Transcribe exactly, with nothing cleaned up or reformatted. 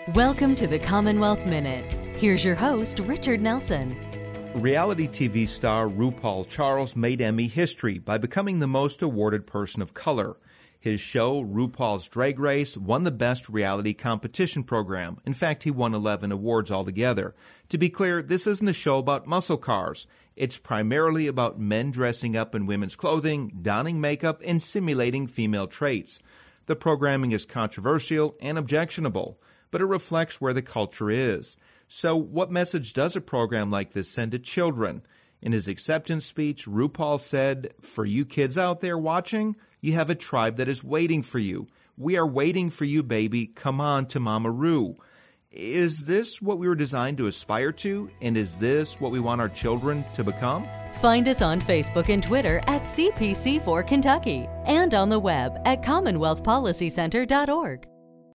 Welcome to the Commonwealth Minute. Here's your host, Richard Nelson. Reality T V star RuPaul Charles made Emmy history by becoming the most awarded person of color. His show, RuPaul's Drag Race, won the Best Reality Competition Program. In fact, he won eleven awards altogether. To be clear, this isn't a show about muscle cars. It's primarily about men dressing up in women's clothing, donning makeup, and simulating female traits. The programming is controversial and objectionable, but it reflects where the culture is. So what message does a program like this send to children? In his acceptance speech, RuPaul said, "For you kids out there watching, you have a tribe that is waiting for you. We are waiting for you, baby. Come on to Mama Ru." Is this what we were designed to aspire to? And is this what we want our children to become? Find us on Facebook and Twitter at C P C four Kentucky and on the web at commonwealth policy center dot org.